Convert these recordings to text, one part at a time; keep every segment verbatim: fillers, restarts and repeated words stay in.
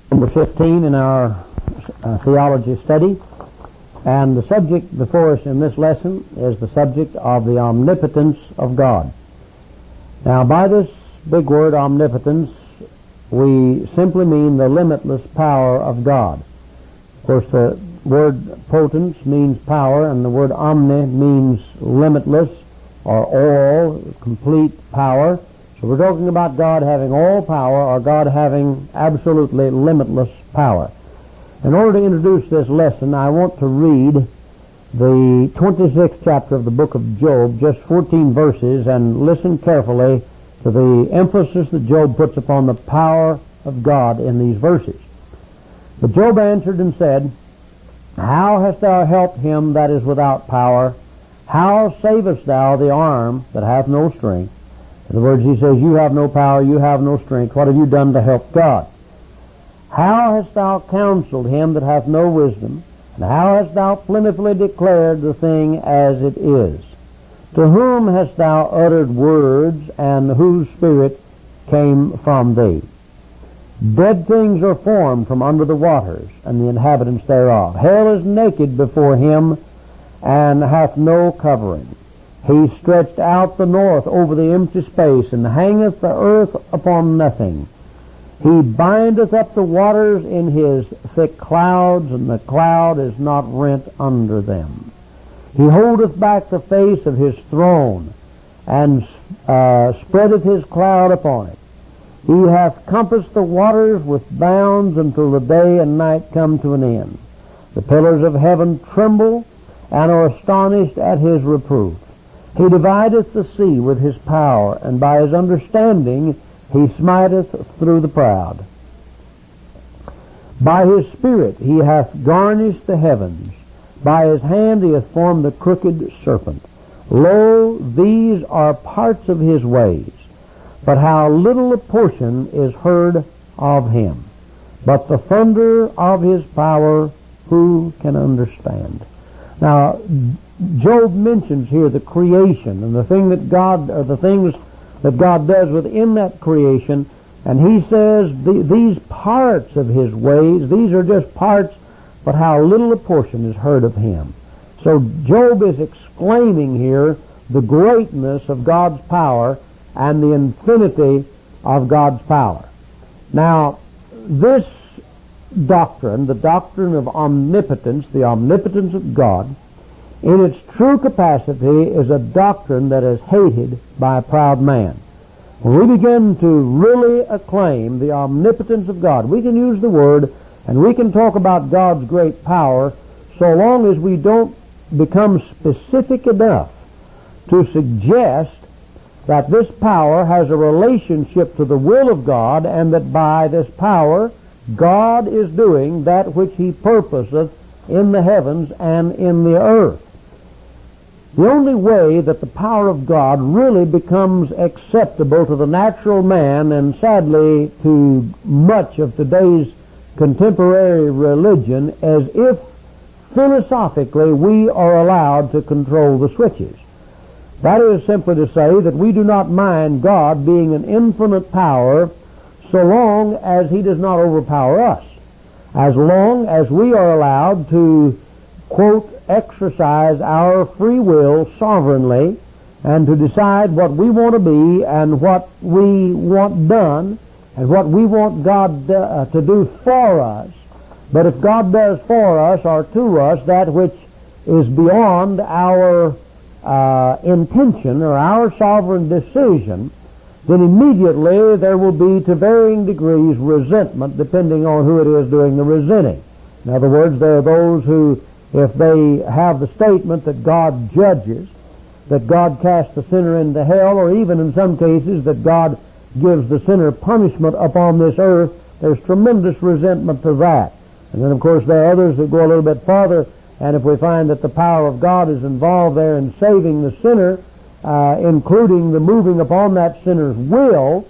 Number fifteen in our uh, theology study, and the subject before us in this lesson is the subject of the omnipotence of God. Now, by this big word, omnipotence, we simply mean the limitless power of God. Of course, the word potence means power, and the word omni means limitless or all, complete power. So we're talking about God having all power, or God having absolutely limitless power. In order to introduce this lesson, I want to read the twenty-sixth chapter of the book of Job, just fourteen verses, and listen carefully to the emphasis that Job puts upon the power of God in these verses. But Job answered and said, How hast thou helped him that is without power? How savest thou the arm that hath no strength? In other words, he says, you have no power, you have no strength. What have you done to help God? How hast thou counseled him that hath no wisdom? And how hast thou plentifully declared the thing as it is? To whom hast thou uttered words, and whose spirit came from thee? Dead things are formed from under the waters, and the inhabitants thereof. Hell is naked before him, and hath no covering. He stretched out the north over the empty space, and hangeth the earth upon nothing. He bindeth up the waters in his thick clouds, and the cloud is not rent under them. He holdeth back the face of his throne, and uh, spreadeth his cloud upon it. He hath compassed the waters with bounds until the day and night come to an end. The pillars of heaven tremble, and are astonished at his reproof. He divideth the sea with his power, and by his understanding he smiteth through the proud. By his spirit he hath garnished the heavens. By his hand he hath formed the crooked serpent. Lo, these are parts of his ways, but how little a portion is heard of him. But the thunder of his power, who can understand? Now, Job mentions here the creation and the thing that God, or the things that God does within that creation, and he says the, these parts of his ways, these are just parts, but how little a portion is heard of him. So Job is exclaiming here the greatness of God's power and the infinity of God's power. Now, this doctrine, the doctrine of omnipotence, the omnipotence of God, in its true capacity is a doctrine that is hated by a proud man. When we begin to really acclaim the omnipotence of God, we can use the word and we can talk about God's great power so long as we don't become specific enough to suggest that this power has a relationship to the will of God, and that by this power God is doing that which he purposeth in the heavens and in the earth. The only way that the power of God really becomes acceptable to the natural man, and sadly to much of today's contemporary religion, is if philosophically we are allowed to control the switches. That is simply to say that we do not mind God being an infinite power so long as he does not overpower us. As long as we are allowed to, quote, exercise our free will sovereignly, and to decide what we want to be and what we want done and what we want God uh, to do for us. But if God does for us or to us that which is beyond our uh, intention or our sovereign decision, then immediately there will be to varying degrees resentment depending on who it is doing the resenting. In other words, there are those who, if they have the statement that God judges, that God casts the sinner into hell, or even in some cases that God gives the sinner punishment upon this earth, there's tremendous resentment to that. And then, of course, there are others that go a little bit farther, and if we find that the power of God is involved there in saving the sinner, uh, including the moving upon that sinner's will,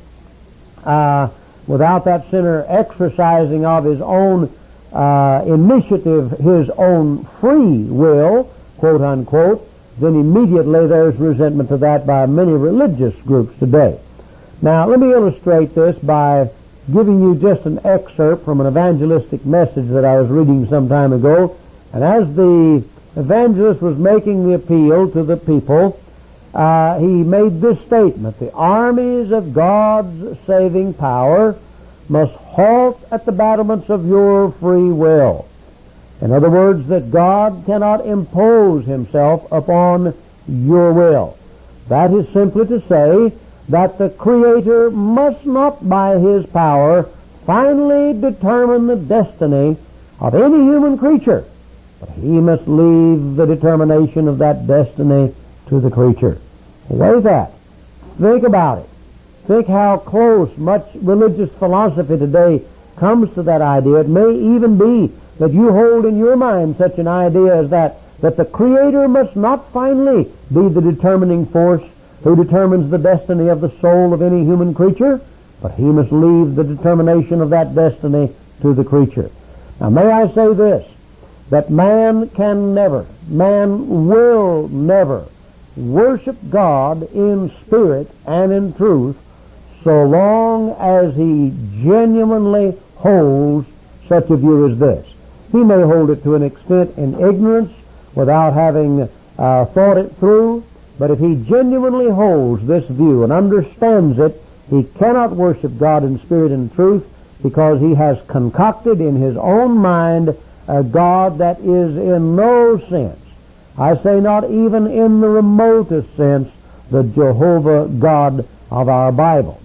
uh, without that sinner exercising of his own uh, initiative, his own free will, quote unquote, then immediately there's resentment to that by many religious groups today. Now, let me illustrate this by giving you just an excerpt from an evangelistic message that I was reading some time ago. And as the evangelist was making the appeal to the people, uh, he made this statement: the armies of God's saving power must halt at the battlements of your free will. In other words, that God cannot impose himself upon your will. That is simply to say that the Creator must not by his power finally determine the destiny of any human creature, but he must leave the determination of that destiny to the creature. What is that? Think about it. Think how close much religious philosophy today comes to that idea. It may even be that you hold in your mind such an idea as that, that the Creator must not finally be the determining force who determines the destiny of the soul of any human creature, but he must leave the determination of that destiny to the creature. Now may I say this, that man can never, man will never worship God in spirit and in truth so long as he genuinely holds such a view as this. He may hold it to an extent in ignorance without having uh, thought it through, but if he genuinely holds this view and understands it, he cannot worship God in spirit and truth, because he has concocted in his own mind a God that is in no sense, I say not even in the remotest sense, the Jehovah God of our Bible.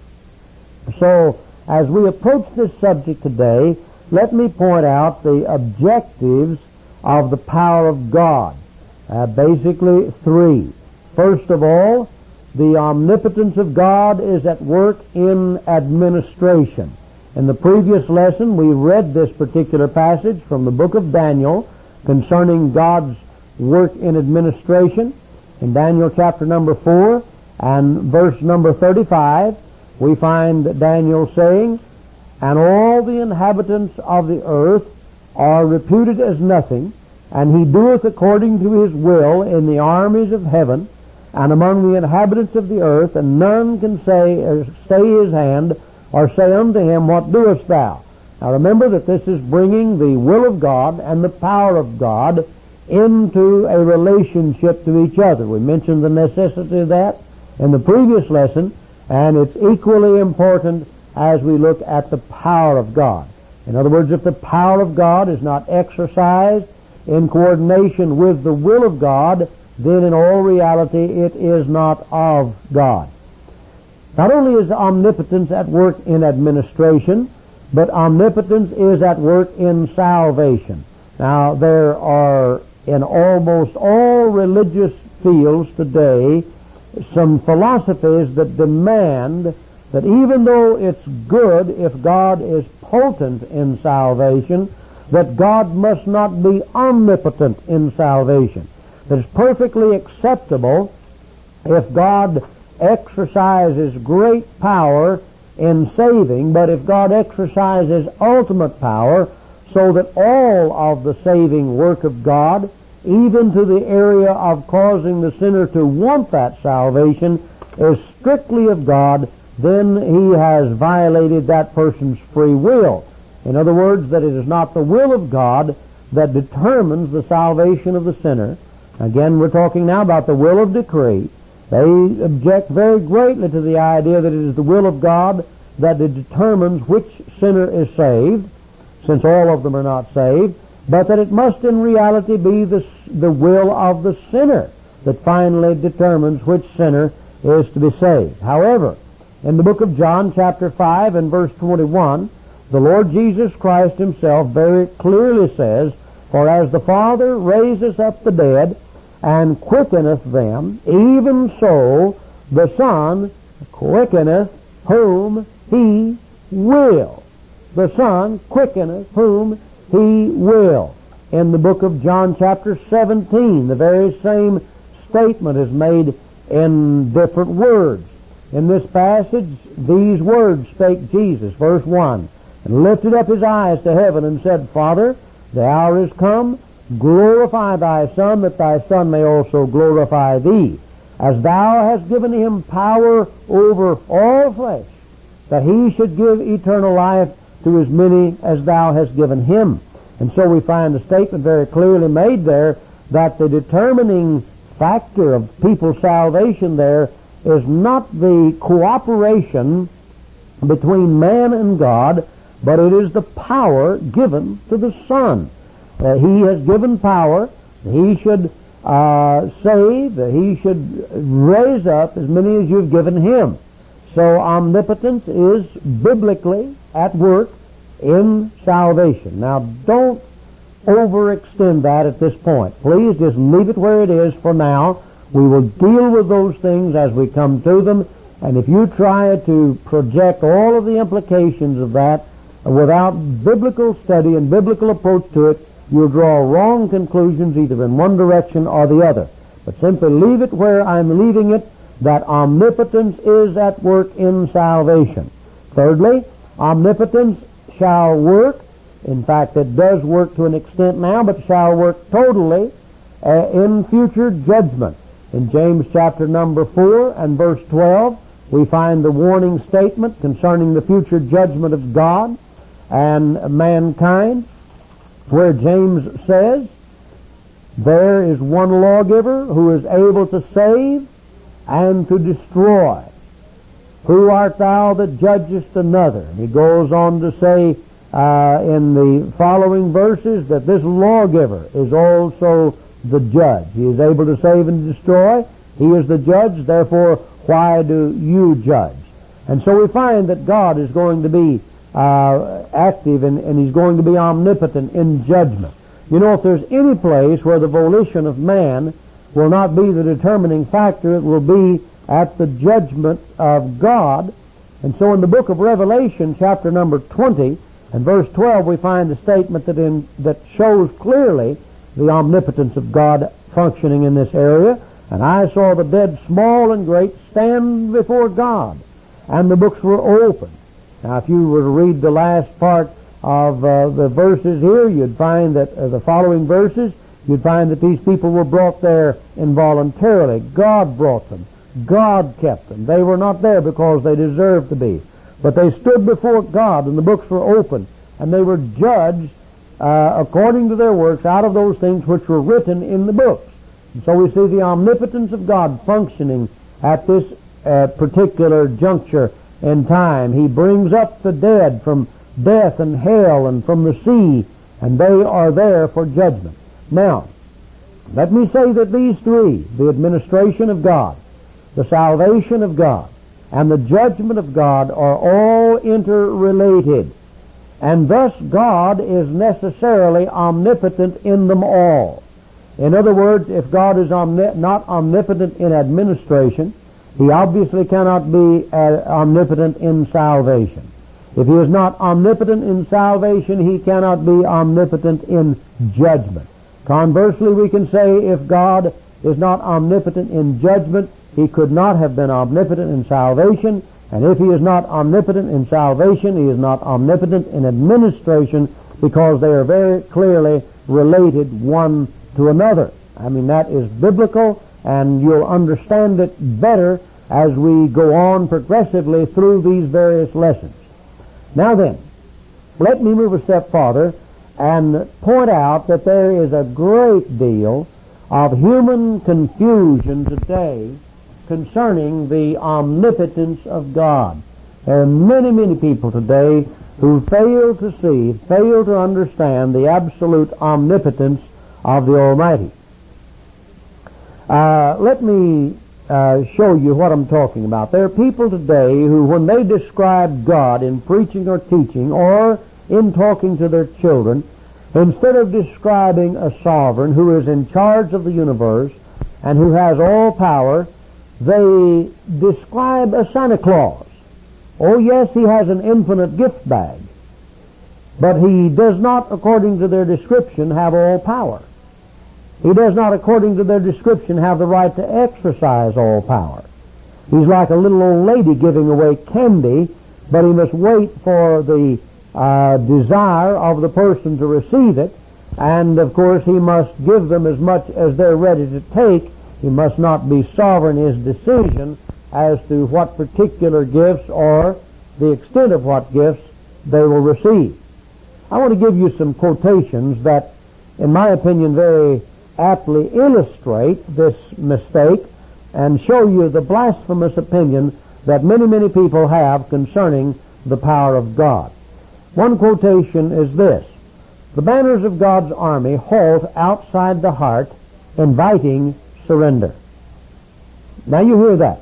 So, as we approach this subject today, let me point out the objectives of the power of God. Uh, basically three. First of all, the omnipotence of God is at work in administration. In the previous lesson, we read this particular passage from the book of Daniel concerning God's work in administration. In Daniel chapter number four and verse number thirty-five, we find Daniel saying, "And all the inhabitants of the earth are reputed as nothing, and he doeth according to his will in the armies of heaven, and among the inhabitants of the earth, and none can say or stay his hand, or say unto him, What doest thou?" Now remember that this is bringing the will of God and the power of God into a relationship to each other. We mentioned the necessity of that in the previous lesson, and it's equally important as we look at the power of God. In other words, if the power of God is not exercised in coordination with the will of God, then in all reality it is not of God. Not only is omnipotence at work in administration, but omnipotence is at work in salvation. Now, there are in almost all religious fields today some philosophies that demand that even though it's good if God is potent in salvation, that God must not be omnipotent in salvation. That it's perfectly acceptable if God exercises great power in saving, but if God exercises ultimate power so that all of the saving work of God, even to the area of causing the sinner to want that salvation, is strictly of God, then he has violated that person's free will. In other words, that it is not the will of God that determines the salvation of the sinner. Again, we're talking now about the will of decree. They object very greatly to the idea that it is the will of God that it determines which sinner is saved, since all of them are not saved, but that it must in reality be the, the will of the sinner that finally determines which sinner is to be saved. However, in the book of John, chapter five and verse twenty-one, the Lord Jesus Christ himself very clearly says, "For as the Father raiseth up the dead, and quickeneth them, even so the Son quickeneth whom he will." The Son quickeneth whom he will. In the book of John chapter seventeen, the very same statement is made in different words. In this passage, these words spake Jesus, verse one, "And lifted up his eyes to heaven, and said, Father, the hour is come, glorify thy Son, that thy Son may also glorify thee, as thou hast given him power over all flesh, that he should give eternal life to as many as thou hast given him. And so we find the statement very clearly made there that the determining factor of people's salvation there is not the cooperation between man and God, but it is the power given to the Son. Uh, he has given power. He should uh, save. He should raise up as many as you've given him. So omnipotence is biblically at work in salvation. Now, don't overextend that at this point. Please just leave it where it is for now. We will deal with those things as we come to them. And if you try to project all of the implications of that without biblical study and biblical approach to it, you'll draw wrong conclusions either in one direction or the other. But simply leave it where I'm leaving it, that omnipotence is at work in salvation. Thirdly, omnipotence shall work. In fact, it does work to an extent now, but shall work totally uh, in future judgment. In James chapter number four and verse twelve, we find the warning statement concerning the future judgment of God and mankind, where James says, there is one lawgiver who is able to save and to destroy. Who art thou that judgest another? And he goes on to say uh, in the following verses that this lawgiver is also the judge. He is able to save and destroy. He is the judge, therefore why do you judge? And so we find that God is going to be uh, active and, and he's going to be omnipotent in judgment. You know, if there's any place where the volition of man will not be the determining factor, it will be at the judgment of God. And so in the book of Revelation, chapter number twenty and verse twelve, we find a statement that in that shows clearly the omnipotence of God functioning in this area. And I saw the dead, small and great, stand before God, and the books were opened. Now, if you were to read the last part of uh, the verses here, you'd find that uh, the following verses, you'd find that these people were brought there involuntarily. God brought them. God kept them. They were not there because they deserved to be. But they stood before God, and the books were opened, and they were judged uh, according to their works out of those things which were written in the books. And so we see the omnipotence of God functioning at this uh, particular juncture in time. He brings up the dead from death and hell and from the sea, and they are there for judgment. Now, let me say that these three, the administration of God, the salvation of God, and the judgment of God, are all interrelated. And thus God is necessarily omnipotent in them all. In other words, if God is omni- not omnipotent in administration, he obviously cannot be uh, omnipotent in salvation. If he is not omnipotent in salvation, he cannot be omnipotent in judgment. Conversely, we can say if God is not omnipotent in judgment, he could not have been omnipotent in salvation. And if he is not omnipotent in salvation, he is not omnipotent in administration, because they are very clearly related one to another. I mean, that is biblical, and you'll understand it better as we go on progressively through these various lessons. Now then, let me move a step farther and point out that there is a great deal of human confusion today concerning the omnipotence of God. There are many, many people today who fail to see, fail to understand the absolute omnipotence of the Almighty. Uh, let me uh, show you what I'm talking about. There are people today who, when they describe God in preaching or teaching or in talking to their children, instead of describing a sovereign who is in charge of the universe and who has all power, they describe a Santa Claus. Oh yes, he has an infinite gift bag, but he does not, according to their description, have all power. He does not, according to their description, have the right to exercise all power. He's like a little old lady giving away candy, but he must wait for the uh, desire of the person to receive it, and of course he must give them as much as they're ready to take. He must not be sovereign in his decision as to what particular gifts or the extent of what gifts they will receive. I want to give you some quotations that, in my opinion, very aptly illustrate this mistake and show you the blasphemous opinion that many, many people have concerning the power of God. One quotation is this: "The banners of God's army halt outside the heart, inviting surrender." Now you hear that.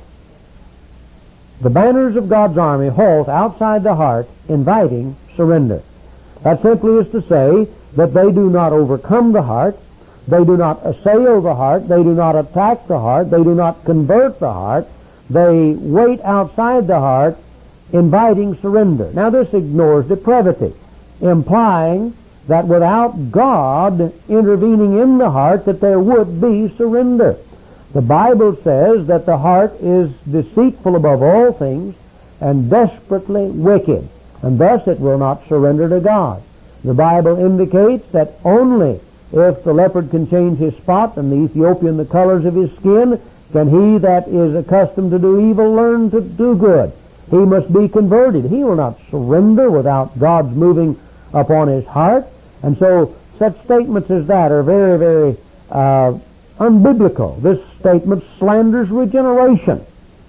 The banners of God's army halt outside the heart, inviting surrender. That simply is to say that they do not overcome the heart, they do not assail the heart, they do not attack the heart, they do not convert the heart, they wait outside the heart, inviting surrender. Now this ignores depravity, implying that without God intervening in the heart, that there would be surrender. The Bible says that the heart is deceitful above all things and desperately wicked, and thus it will not surrender to God. The Bible indicates that only if the leopard can change his spot and the Ethiopian the colors of his skin, can he that is accustomed to do evil learn to do good. He must be converted. He will not surrender without God's moving upon his heart. And so such statements as that are very, very uh, unbiblical. This statement slanders regeneration,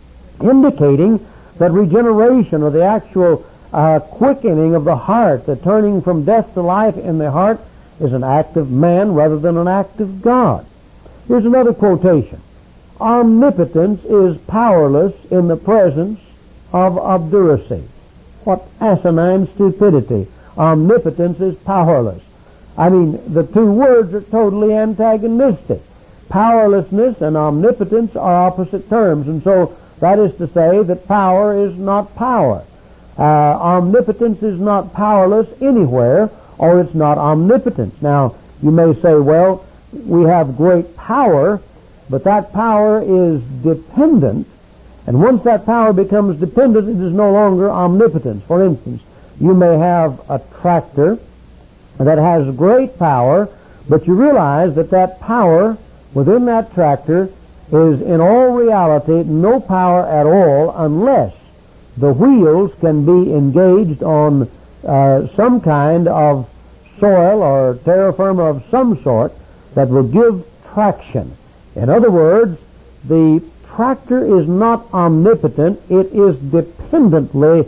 indicating that regeneration, or the actual uh, quickening of the heart, the turning from death to life in the heart, is an act of man rather than an act of God. Here's another quotation: "Omnipotence is powerless in the presence of obduracy." What asinine stupidity. Omnipotence is powerless. I mean, the two words are totally antagonistic. Powerlessness and omnipotence are opposite terms, and so that is to say that power is not power. Uh, omnipotence is not powerless anywhere, or it's not omnipotence. Now, you may say, well, we have great power, but that power is dependent, and once that power becomes dependent, it is no longer omnipotence. For instance, you may have a tractor that has great power, but you realize that that power within that tractor is in all reality no power at all unless the wheels can be engaged on uh, some kind of soil or terra firma of some sort that will give traction. In other words, the tractor is not omnipotent, it is dependently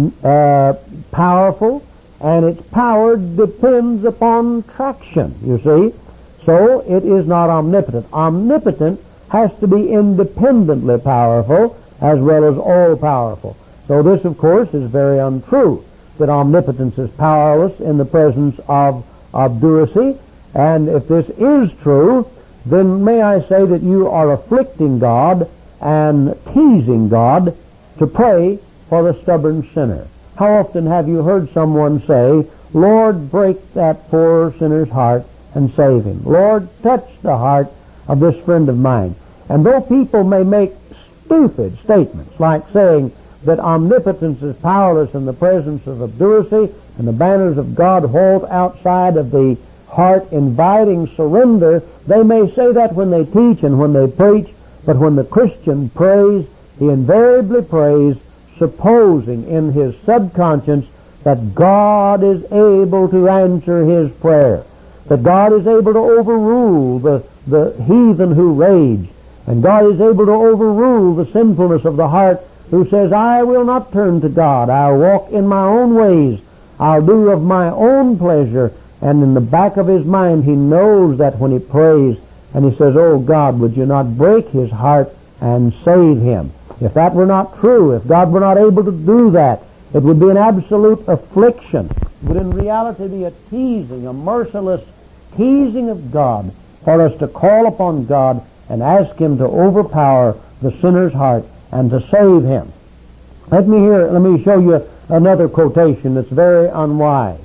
uh, powerful, and its power depends upon traction, you see. So it is not omnipotent. Omnipotent has to be independently powerful as well as all-powerful. So this, of course, is very untrue, that omnipotence is powerless in the presence of obduracy. And if this is true, then may I say that you are afflicting God and teasing God to pray for the stubborn sinner. How often have you heard someone say, "Lord, break that poor sinner's heart and save him. Lord, touch the heart of this friend of mine." And though people may make stupid statements like saying that omnipotence is powerless in the presence of obduracy and the banners of God halt outside of the heart inviting surrender, they may say that when they teach and when they preach, but when the Christian prays, he invariably prays supposing in his subconscious that God is able to answer his prayer, that God is able to overrule the, the heathen who rage, and God is able to overrule the sinfulness of the heart who says, "I will not turn to God. I'll walk in my own ways. I'll do of my own pleasure." And in the back of his mind, he knows that when he prays, and he says, "Oh God, would you not break his heart and save him?" If that were not true, if God were not able to do that, it would be an absolute affliction. It would in reality be a teasing, a merciless teasing of God for us to call upon God and ask him to overpower the sinner's heart and to save him. Let me hear, let me show you another quotation that's very unwise.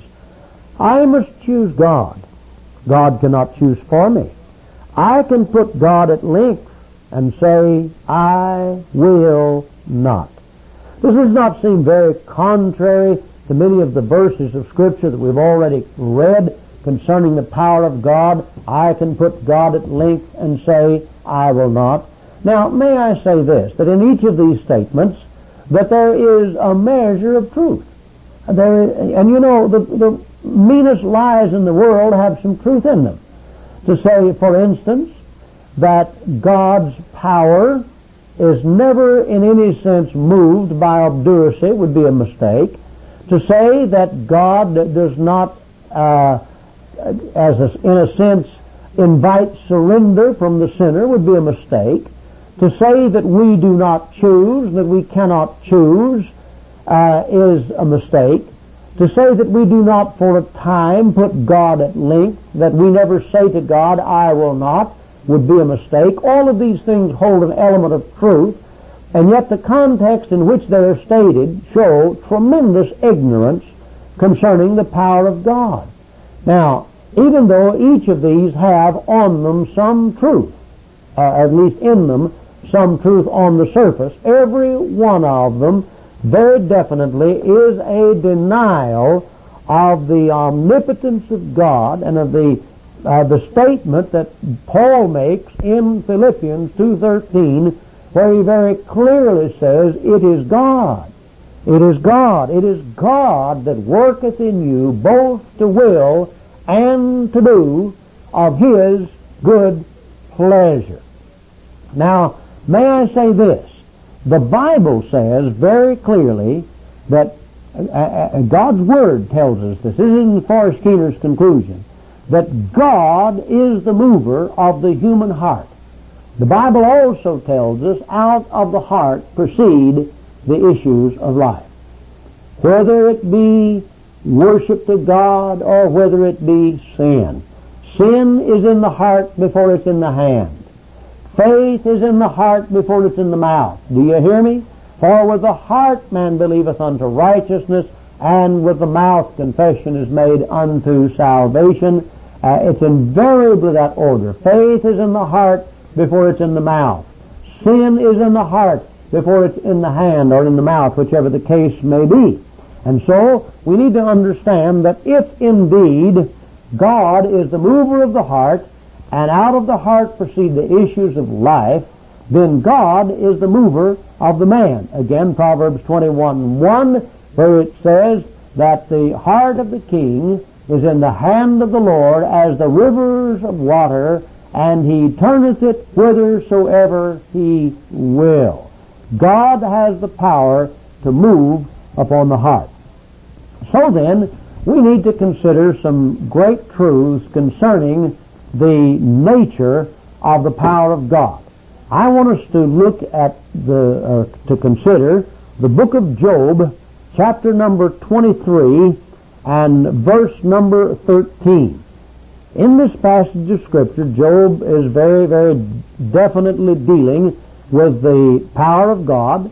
"I must choose God. God cannot choose for me. I can put God at length and say, I will not." This does not seem very contrary to many of the verses of Scripture that we've already read concerning the power of God. I can put God at length and say, I will not. Now, may I say this, that in each of these statements, that there is a measure of truth. There is, and you know, the, the meanest lies in the world have some truth in them. To say, for instance, that God's power is never in any sense moved by obduracy would be a mistake. To say that God does not, uh, as a, in a sense, invite surrender from the sinner would be a mistake. To say that we do not choose, that we cannot choose, uh, is a mistake. To say that we do not for a time put God at length, that we never say to God, I will not, would be a mistake. All of these things hold an element of truth, and yet the context in which they are stated show tremendous ignorance concerning the power of God. Now, even though each of these have on them some truth, uh, at least in them, some truth on the surface, every one of them very definitely is a denial of the omnipotence of God and of the uh, the statement that Paul makes in Philippians two thirteen, where he very clearly says, it is God. It is God. It is God that worketh in you both to will and to do of His good pleasure. Now, may I say this? The Bible says very clearly that uh, uh, God's Word tells us this. This isn't Forrest Keener's conclusion. That God is the mover of the human heart. The Bible also tells us out of the heart proceed the issues of life. Whether it be worship to God or whether it be sin. Sin is in the heart before it's in the hand. Faith is in the heart before it's in the mouth. Do you hear me? For with the heart man believeth unto righteousness, and with the mouth confession is made unto salvation. Uh, it's invariably that order. Faith is in the heart before it's in the mouth. Sin is in the heart before it's in the hand or in the mouth, whichever the case may be. And so, we need to understand that if indeed God is the mover of the heart, and out of the heart proceed the issues of life, then God is the mover of the man. Again, Proverbs twenty-one one, where it says that the heart of the king is in the hand of the Lord as the rivers of water, and He turneth it whithersoever He will. God has the power to move upon the heart. So then, we need to consider some great truths concerning the nature of the power of God. I want us to look at the, uh, to consider the book of Job, chapter number twenty-three, and verse number thirteen. In this passage of Scripture, Job is very, very definitely dealing with the power of God,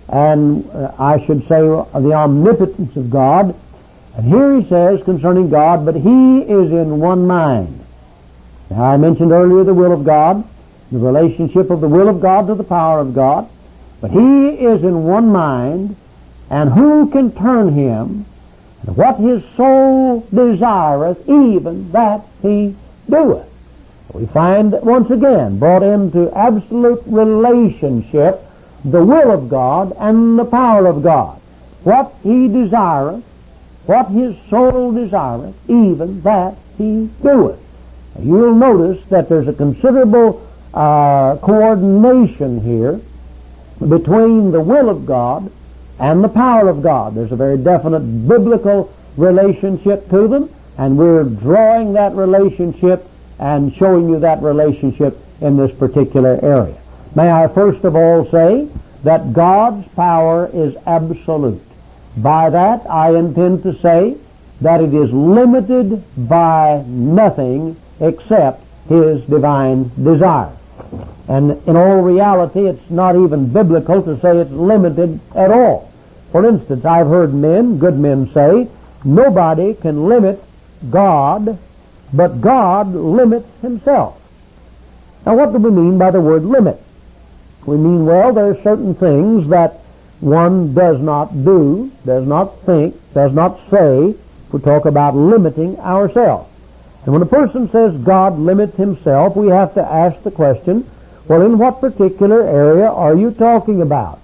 and uh, I should say the omnipotence of God. And here he says concerning God, but he is in one mind. Now, I mentioned earlier the will of God, the relationship of the will of God to the power of God. But he is in one mind, and who can turn him? And what his soul desireth, even that he doeth. We find once again brought into absolute relationship the will of God and the power of God. What he desireth, what his soul desireth, even that he doeth. You'll notice that there's a considerable uh, coordination here between the will of God and the power of God. There's a very definite biblical relationship to them, and we're drawing that relationship and showing you that relationship in this particular area. May I first of all say that God's power is absolute. By that I intend to say that it is limited by nothing except His divine desire. And in all reality, it's not even biblical to say it's limited at all. For instance, I've heard men, good men, say, nobody can limit God, but God limits Himself. Now, what do we mean by the word limit? We mean, well, there are certain things that one does not do, does not think, does not say, if we talk about limiting ourselves. And when a person says God limits Himself, we have to ask the question, well, in what particular area are you talking about?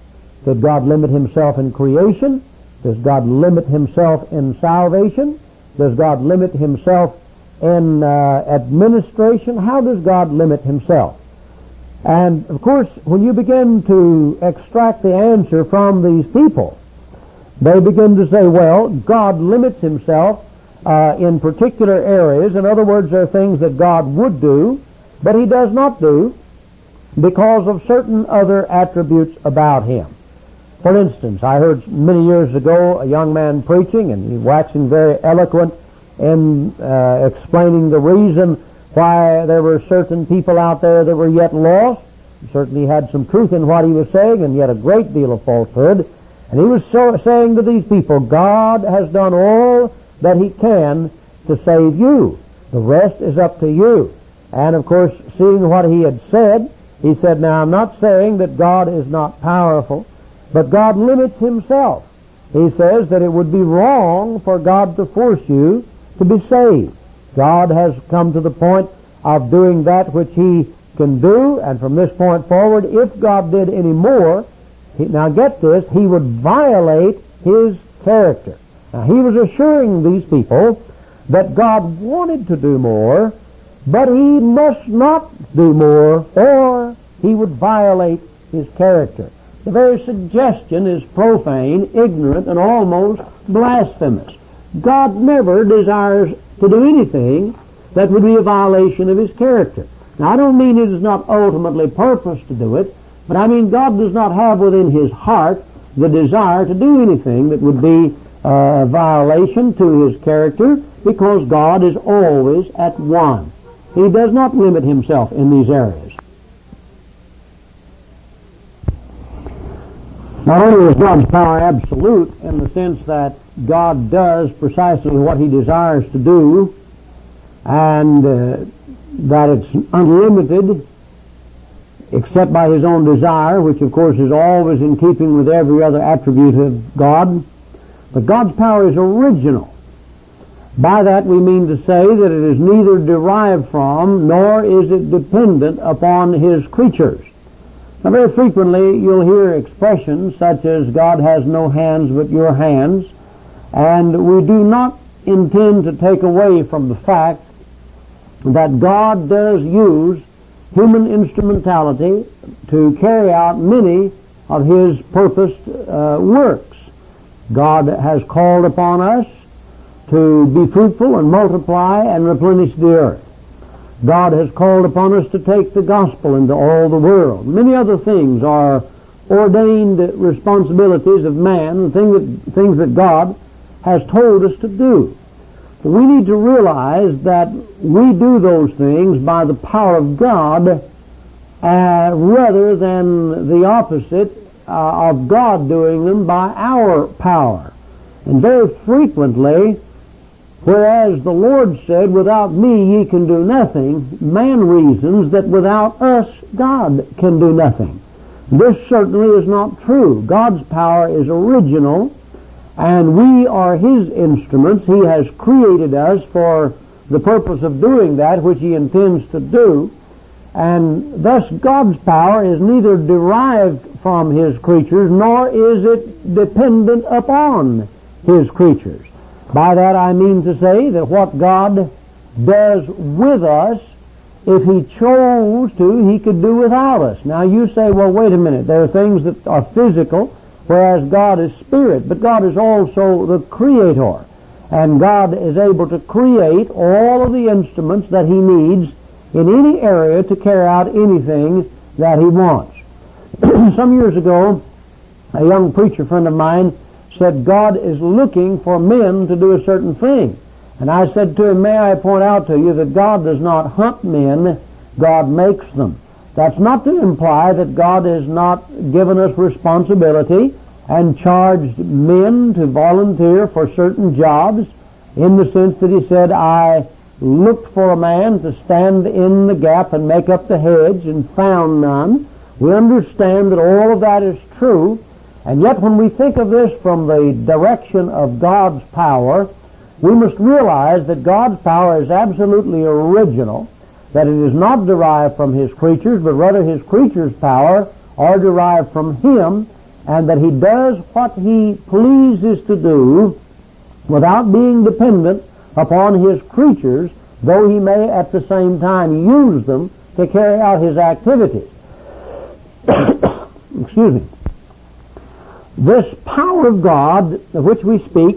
Does God limit himself in creation? Does God limit himself in salvation? Does God limit himself in uh, administration? How does God limit himself? And, of course, when you begin to extract the answer from these people, they begin to say, well, God limits himself uh, in particular areas. In other words, there are things that God would do, but he does not do because of certain other attributes about him. For instance, I heard many years ago a young man preaching, and he waxing very eloquent in uh, explaining the reason why there were certain people out there that were yet lost. He certainly had some truth in what he was saying, and yet a great deal of falsehood. And he was so saying to these people, God has done all that he can to save you. The rest is up to you. And of course, seeing what he had said, he said, now I'm not saying that God is not powerful, but God limits himself. He says that it would be wrong for God to force you to be saved. God has come to the point of doing that which he can do, and from this point forward, if God did any more, he, now get this, he would violate his character. Now he was assuring these people that God wanted to do more, but he must not do more, or he would violate his character. The very suggestion is profane, ignorant, and almost blasphemous. God never desires to do anything that would be a violation of his character. Now, I don't mean it is not ultimately purposed to do it, but I mean God does not have within his heart the desire to do anything that would be a violation to his character, because God is always at one. He does not limit himself in these areas. Not only is God's power absolute in the sense that God does precisely what he desires to do, and uh, that it's unlimited except by his own desire, which of course is always in keeping with every other attribute of God, but God's power is original. By that we mean to say that it is neither derived from nor is it dependent upon his creatures. Now, very frequently you'll hear expressions such as God has no hands but your hands, and we do not intend to take away from the fact that God does use human instrumentality to carry out many of his purposed uh, works. God has called upon us to be fruitful and multiply and replenish the earth. God has called upon us to take the gospel into all the world. Many other things are ordained responsibilities of man, things that, things that God has told us to do. But we need to realize that we do those things by the power of God uh, rather than the opposite uh, of God doing them by our power. And very frequently, whereas the Lord said, without me ye can do nothing, man reasons that without us God can do nothing. This certainly is not true. God's power is original, and we are his instruments. He has created us for the purpose of doing that which he intends to do, and thus God's power is neither derived from his creatures nor is it dependent upon his creatures. By that I mean to say that what God does with us, if he chose to, he could do without us. Now you say, well, wait a minute, there are things that are physical, whereas God is spirit, but God is also the creator. And God is able to create all of the instruments that he needs in any area to carry out anything that he wants. Some years ago, a young preacher friend of mine said God is looking for men to do a certain thing. And I said to him, may I point out to you that God does not hunt men, God makes them. That's not to imply that God has not given us responsibility and charged men to volunteer for certain jobs, in the sense that he said, I looked for a man to stand in the gap and make up the hedge and found none. We understand that all of that is true, and yet when we think of this from the direction of God's power, we must realize that God's power is absolutely original, that it is not derived from his creatures, but rather his creatures' power are derived from him, and that he does what he pleases to do without being dependent upon his creatures, though he may at the same time use them to carry out his activities. Excuse me. This power of God of which we speak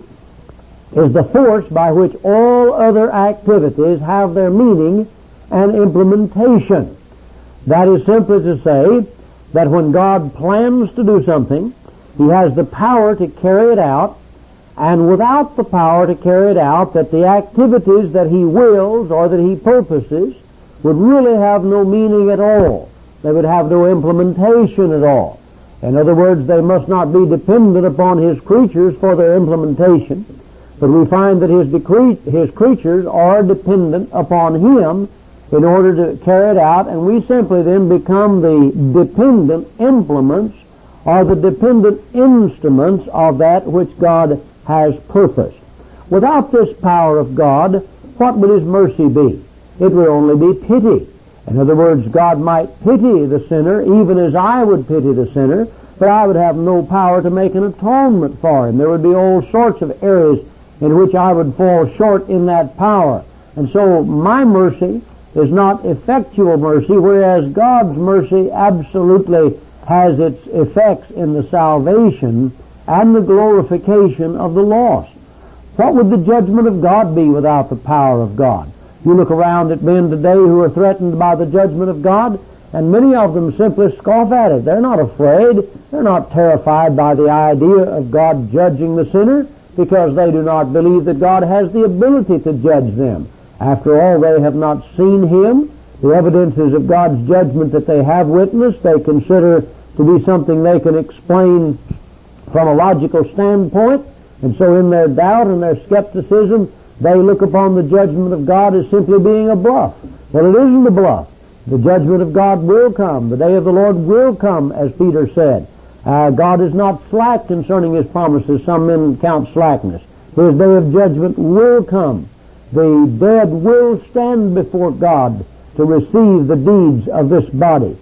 is the force by which all other activities have their meaning and implementation. That is simply to say that when God plans to do something, he has the power to carry it out, and without the power to carry it out, that the activities that he wills or that he purposes would really have no meaning at all. They would have no implementation at all. In other words, they must not be dependent upon his creatures for their implementation, but we find that his, decree, his creatures are dependent upon him in order to carry it out, and we simply then become the dependent implements or the dependent instruments of that which God has purposed. Without this power of God, what would his mercy be? It would only be pity. In other words, God might pity the sinner even as I would pity the sinner, but I would have no power to make an atonement for him. There would be all sorts of areas in which I would fall short in that power. And so my mercy is not effectual mercy, whereas God's mercy absolutely has its effects in the salvation and the glorification of the lost. What would the judgment of God be without the power of God? You look around at men today who are threatened by the judgment of God, and many of them simply scoff at it. They're not afraid. They're not terrified by the idea of God judging the sinner, because they do not believe that God has the ability to judge them. After all, they have not seen him. The evidences of God's judgment that they have witnessed, they consider to be something they can explain from a logical standpoint, and so in their doubt and their skepticism, they look upon the judgment of God as simply being a bluff. Well, it isn't a bluff. The judgment of God will come. The day of the Lord will come, as Peter said. Uh, God is not slack concerning his promises. Some men count slackness. His day of judgment will come. The dead will stand before God to receive the deeds of this body.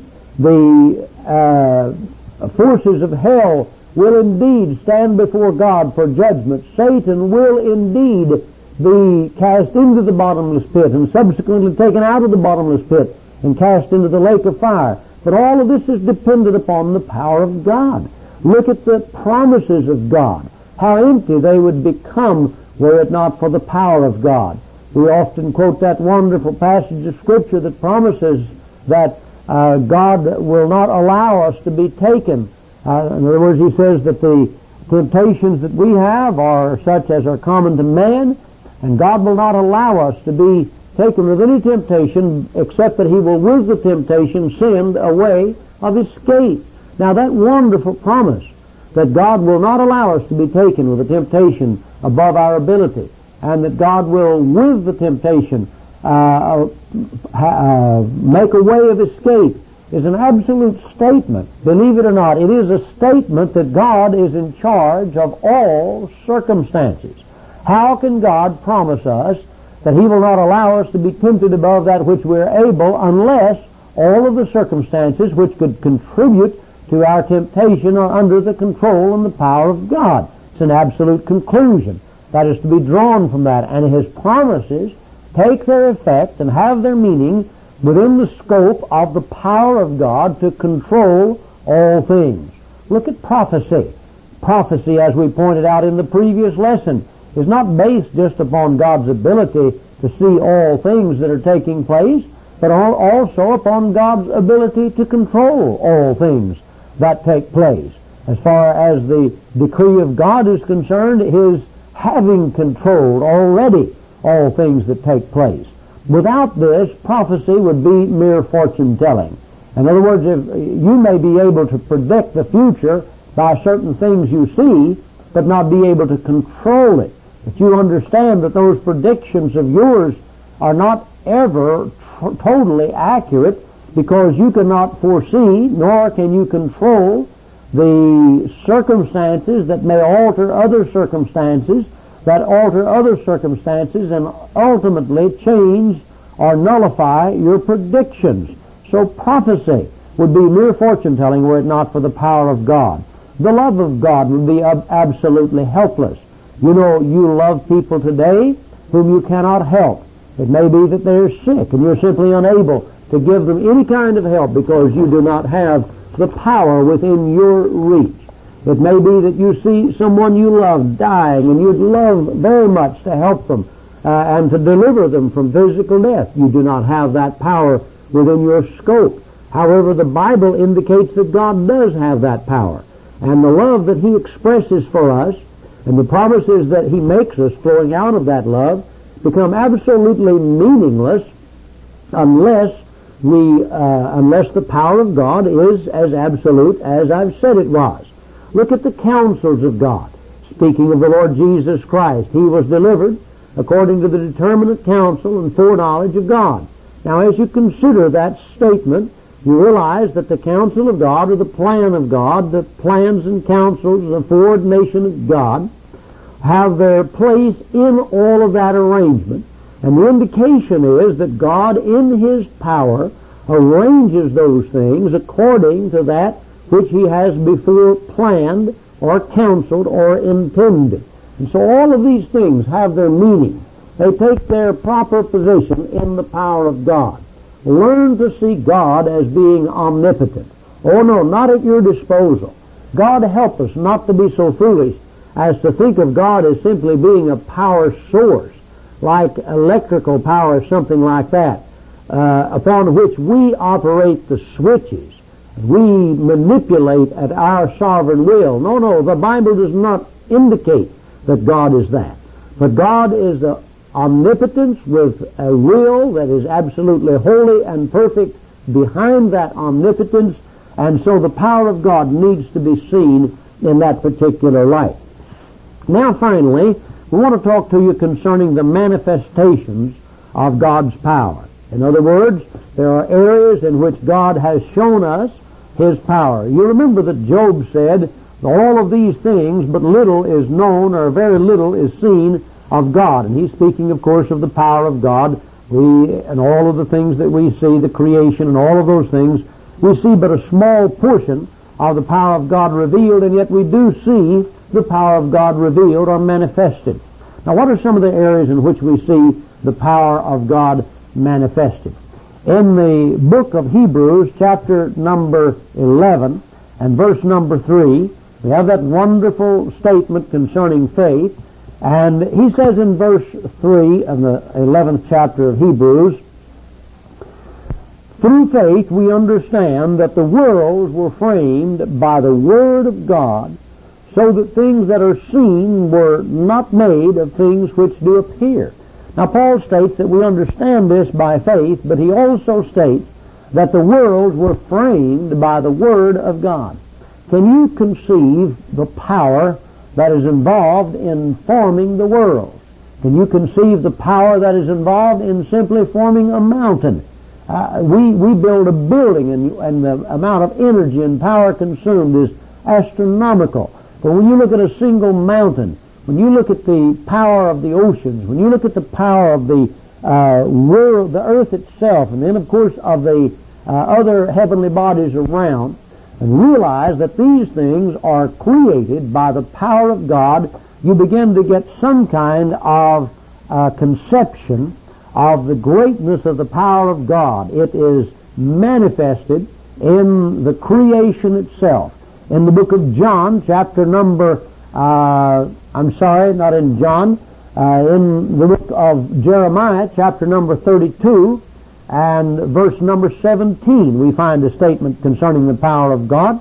The uh, forces of hell will indeed stand before God for judgment. Satan will indeed be cast into the bottomless pit and subsequently taken out of the bottomless pit and cast into the lake of fire. But all of this is dependent upon the power of God. Look at the promises of God, how empty they would become were it not for the power of God. We often quote that wonderful passage of Scripture that promises that uh, God will not allow us to be taken. Uh, in other words, he says that the temptations that we have are such as are common to man, and God will not allow us to be taken with any temptation except that he will with the temptation send a way of escape. Now that wonderful promise that God will not allow us to be taken with a temptation above our ability, and that God will with the temptation uh, uh, make a way of escape, is an absolute statement. Believe it or not, it is a statement that God is in charge of all circumstances. How can God promise us that he will not allow us to be tempted above that which we are able, unless all of the circumstances which could contribute to our temptation are under the control and the power of God? It's an absolute conclusion that is to be drawn from that, and his promises take their effect and have their meaning within the scope of the power of God to control all things. Look at prophecy. Prophecy, as we pointed out in the previous lesson, is not based just upon God's ability to see all things that are taking place, but also upon God's ability to control all things that take place. As far as the decree of God is concerned, his having controlled already all things that take place. Without this, prophecy would be mere fortune telling. In other words, if you may be able to predict the future by certain things you see, but not be able to control it. But you understand that those predictions of yours are not ever t- totally accurate, because you cannot foresee, nor can you control the circumstances that may alter other circumstances, that alter other circumstances, and ultimately change or nullify your predictions. So prophecy would be mere fortune telling were it not for the power of God. the love of God would be ab- absolutely helpless. You know, you love people today whom you cannot help. It may be that they're sick and you're simply unable to give them any kind of help because you do not have the power within your reach. It may be that you see someone you love dying and you'd love very much to help them uh, and to deliver them from physical death. You do not have that power within your scope. However, the Bible indicates that God does have that power. And the love that He expresses for us and the promises that He makes us flowing out of that love become absolutely meaningless unless we, uh, unless the power of God is as absolute as I've said it was. Look at the counsels of God. Speaking of the Lord Jesus Christ, He was delivered according to the determinate counsel and foreknowledge of God. Now, as you consider that statement, you realize that the counsel of God, or the plan of God, the plans and counsels, the foreordination of God, have their place in all of that arrangement. And the indication is that God, in His power, arranges those things according to that which He has before planned or counseled or intended. And so all of these things have their meaning. They take their proper position in the power of God. Learn to see God as being omnipotent. Oh no, not at your disposal. God help us not to be so foolish as to think of God as simply being a power source, like electrical power or something like that, uh, upon which we operate the switches. We manipulate at our sovereign will. No, no, the Bible does not indicate that God is that. But God is the omnipotence with a will that is absolutely holy and perfect behind that omnipotence, and so the power of God needs to be seen in that particular light. Now finally, we want to talk to you concerning the manifestations of God's power. In other words, there are areas in which God has shown us His power. You remember that Job said, all of these things, but little is known, or very little is seen of God. And he's speaking, of course, of the power of God. We, and all of the things that we see, the creation and all of those things, we see but a small portion of the power of God revealed, and yet we do see the power of God revealed or manifested. Now, what are some of the areas in which we see the power of God manifested? In the book of Hebrews, chapter number eleven and verse number three, we have that wonderful statement concerning faith. And he says in verse three of the eleventh chapter of Hebrews, through faith we understand that the worlds were framed by the Word of God, so that things that are seen were not made of things which do appear. Now Paul states that we understand this by faith, but he also states that the worlds were framed by the Word of God. Can you conceive the power that is involved in forming the world? Can you conceive the power that is involved in simply forming a mountain? Uh, we, we build a building, and, and the amount of energy and power consumed is astronomical. But when you look at a single mountain, when you look at the power of the oceans, when you look at the power of the uh, world, the earth itself, and then of course of the uh, other heavenly bodies around, and realize that these things are created by the power of God, you begin to get some kind of uh, conception of the greatness of the power of God. It is manifested in the creation itself. In the book of John, chapter number, uh, I'm sorry, not in John, uh, in the book of Jeremiah, chapter number thirty-two, and verse number seventeen, we find a statement concerning the power of God.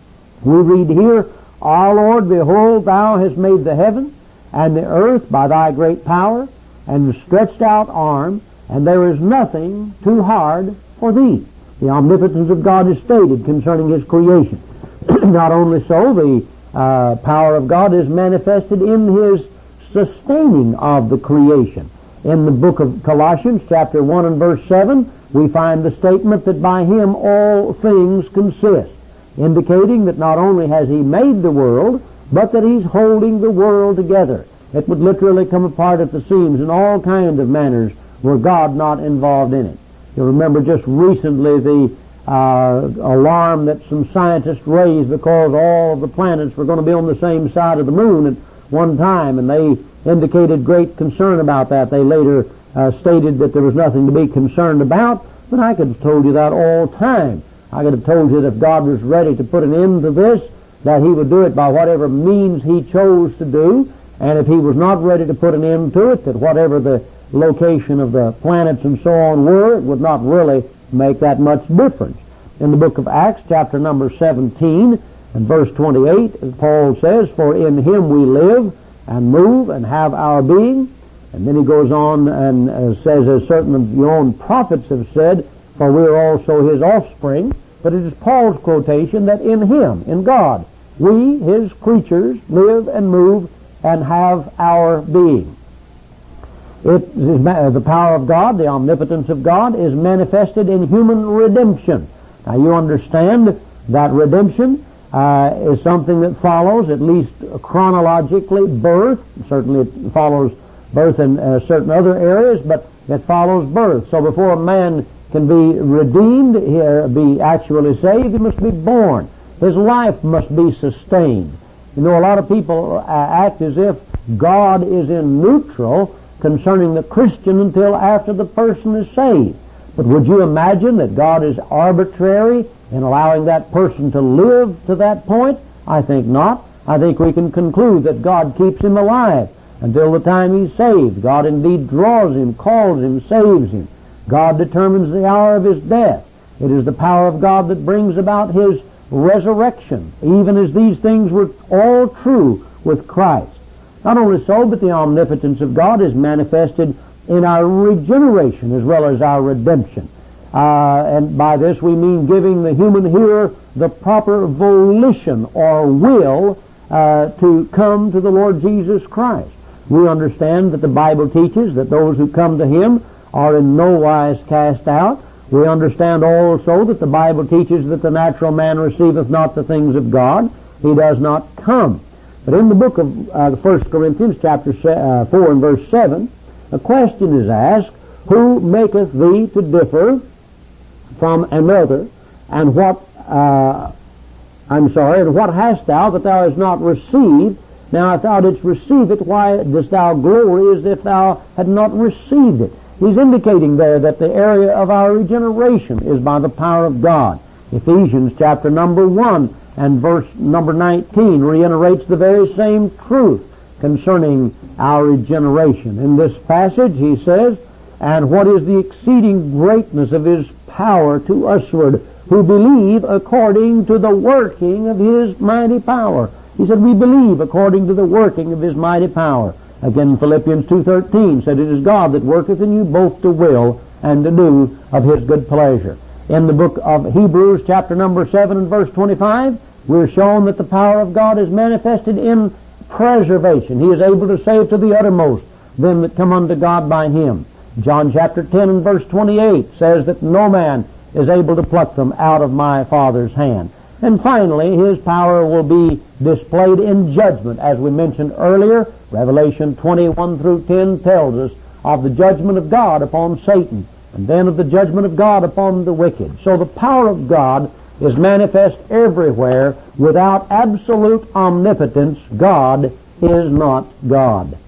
We read here, "O Lord, behold, thou hast made the heaven and the earth by thy great power and stretched out arm, and there is nothing too hard for thee." The omnipotence of God is stated concerning His creation. Not only so, the uh, power of God is manifested in His sustaining of the creation. In the book of Colossians, chapter one and verse seven, we find the statement that by Him all things consist, indicating that not only has He made the world, but that He's holding the world together. It would literally come apart at the seams in all kinds of manners were God not involved in it. You remember just recently the uh, alarm that some scientists raised because all of the planets were going to be on the same side of the moon at one time, and they indicated great concern about that. They later uh, stated that there was nothing to be concerned about, but I could have told you that all the time. I could have told you that if God was ready to put an end to this, that He would do it by whatever means He chose to do, and if He was not ready to put an end to it, that whatever the location of the planets and so on were, it would not really make that much difference. In the book of Acts, chapter number seventeen, and verse twenty-eight, Paul says, "For in Him we live and move and have our being." And then he goes on and uh, says, as certain of your own prophets have said, "For we are also His offspring." But it is Paul's quotation that in Him, in God, we, His creatures, live and move and have our being. It is, the power of God, the omnipotence of God, is manifested in human redemption. Now you understand that redemption uh, is something that follows, at least chronologically, birth. Certainly it follows birth in uh, certain other areas, but it follows birth. So before a man can be redeemed, uh, be actually saved, he must be born. His life must be sustained. You know, a lot of people uh, act as if God is in neutral concerning the Christian until after the person is saved. But would you imagine that God is arbitrary in allowing that person to live to that point? I think not. I think we can conclude that God keeps him alive until the time he's saved. God indeed draws him, calls him, saves him. God determines the hour of his death. It is the power of God that brings about his resurrection, even as these things were all true with Christ. Not only so, but the omnipotence of God is manifested in our regeneration as well as our redemption. Uh, and by this we mean giving the human hearer the proper volition or will uh, to come to the Lord Jesus Christ. We understand that the Bible teaches that those who come to Him are in no wise cast out. We understand also that the Bible teaches that the natural man receiveth not the things of God. He does not come. But in the book of uh, First Corinthians chapter uh, four and verse seven, a question is asked, "Who maketh thee to differ from another? And what, uh, I'm sorry, and what hast thou that thou hast not received? Now if thou didst receive it, why dost thou glory as if thou had not received it?" He's indicating there that the area of our regeneration is by the power of God. Ephesians chapter number one and verse number nineteen reiterates the very same truth concerning our regeneration. In this passage he says, "And what is the exceeding greatness of His power to usward, who believe according to the working of His mighty power." He said, we believe according to the working of His mighty power. Again, Philippians two thirteen said, "It is God that worketh in you both to will and to do of His good pleasure." In the book of Hebrews, chapter number seven and verse twenty-five, we're shown that the power of God is manifested in preservation. He is able to save to the uttermost them that come unto God by Him. John chapter ten and verse twenty-eight says that no man is able to pluck them out of my Father's hand. And finally, His power will be displayed in judgment. As we mentioned earlier, Revelation twenty-one through ten tells us of the judgment of God upon Satan, and then of the judgment of God upon the wicked. So the power of God is manifest everywhere. Without absolute omnipotence, God is not God.